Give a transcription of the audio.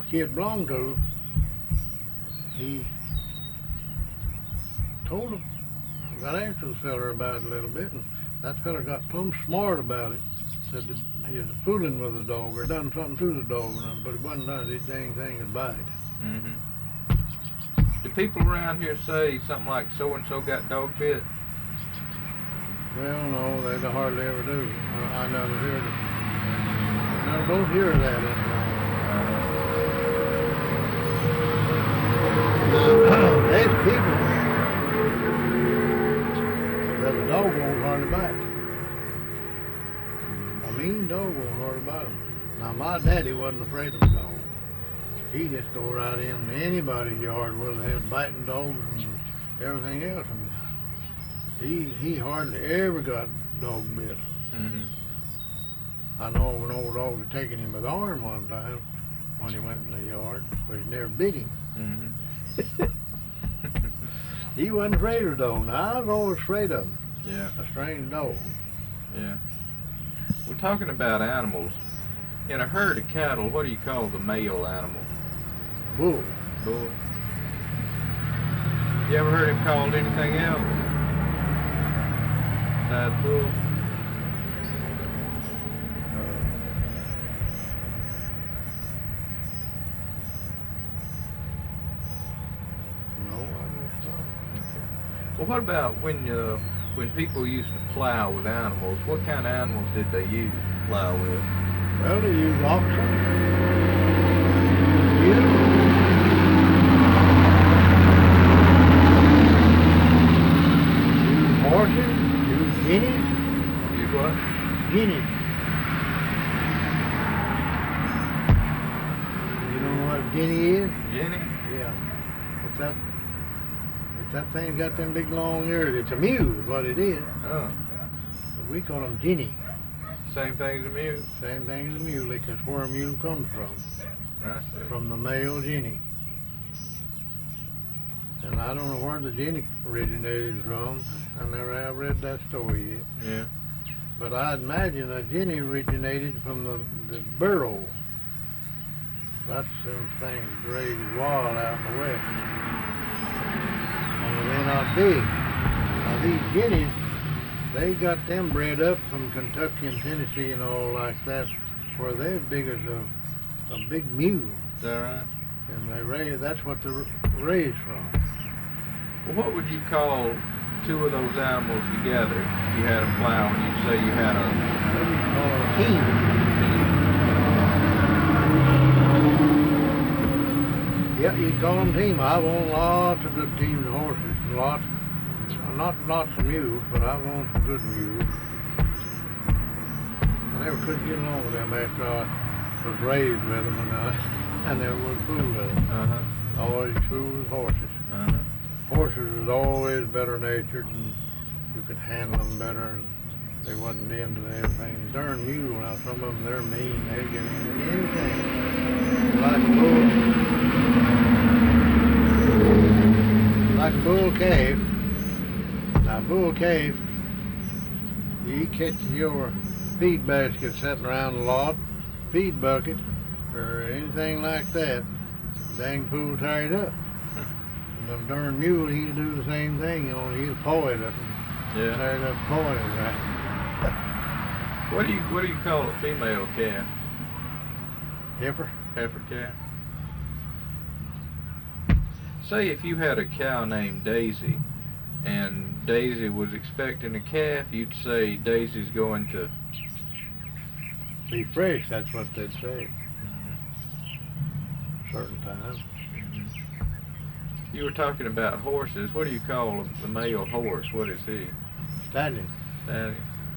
kid belonged to, he told him, got after the feller about it a little bit, and that feller got plumb smart about it. Said that he was fooling with the dog or done something to the dog, but he wasn't done. He dang thing to bite. Mm-hmm. Do people around here say something like so and so got dog bit? Well, no, they hardly ever do. I never hear it. I don't hear that anymore. There's people that a dog won't hardly bite. A mean dog won't hardly bite them. Now, my daddy wasn't afraid of dogs. He just go right in anybody's yard where they had biting dogs and everything else. And he hardly ever got dog bit. Mm-hmm. I know an old dog had taken him by the arm one time when he went in the yard, but he never bit him. Mm-hmm. He wasn't afraid of dogs. Now, I was always afraid of them. Yeah. A strange dog. Yeah. We're talking about animals. In a herd of cattle, what do you call the male animal? Bull. Bull. You ever heard him called anything else? Besides bull? No, I guess not. Well, what about when people used to plow with animals? What kind of animals did they use to plow with? Well, they use oxen. Use horses. Use guineas. Use what? Guineas. You know what a guinea is? Jenny? Yeah. It's that thing got them big long ears. It's a mule is what it is. Oh. But we call them guinea. Same thing as a mule? Same thing as a muley, because where a mule comes from. I see. From the male guinea. And I don't know where the guinea originated from. I never have read that story yet. Yeah. But I'd imagine a guinea originated from the burro. That's some things grazed wild out in the west. Only they're not big. Now these guineas, they got them bred up from Kentucky and Tennessee and all like that, where they're as big as a big mule. Is that right? And that's what they're raised from. Well, what would you call two of those animals together? You had a plow and you'd say you had a... What do you call a team? Yeah, you'd call them team. I've owned lots of good teams of horses. Not lots of mules, but I've owned some good mules. I never could get along with them after I was raised with them, and I never would fool with them. Uh-huh. Always fooled with horses. Uh-huh. Horses was always better natured, and you could handle them better, and they wasn't into everything. Darn mule, now some of them, they're mean. They get into anything. Like a bull calf. Now, bull calf, you catch your feed basket sitting around the lot, feed bucket, or anything like that, dang fool tear it up. And the darn mule, he'll do the same thing, he'll paw it up and tear it up, paw it right. What do you call a female calf? Heifer? Heifer calf. Say if you had a cow named Daisy, and Daisy was expecting a calf, you'd say Daisy's going to be fresh, that's what they'd say. Certain times. You were talking about horses. What do you call the male horse? What is he? Stallion. Stallion.